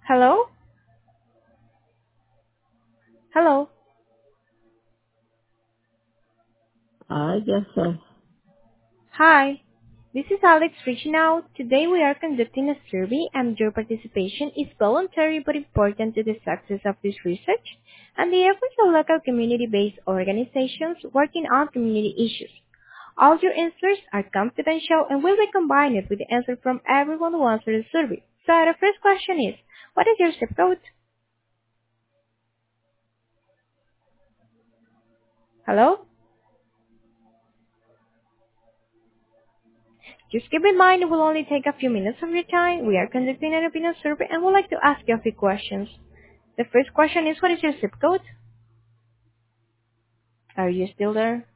Hello? Hello? I guess so. Hi. This is Alex reaching out. Today we are conducting a survey and your participation is voluntary but important to the success of this research and the efforts of local community-based organizations working on community issues. All your answers are confidential and will be combined with the answer from everyone who answered the survey. So the first question is, what is your zip code? Hello? Just keep in mind it will only take a few minutes of your time. We are conducting an opinion survey and would like to ask you a few questions. The first question is, what is your zip code? Are you still there?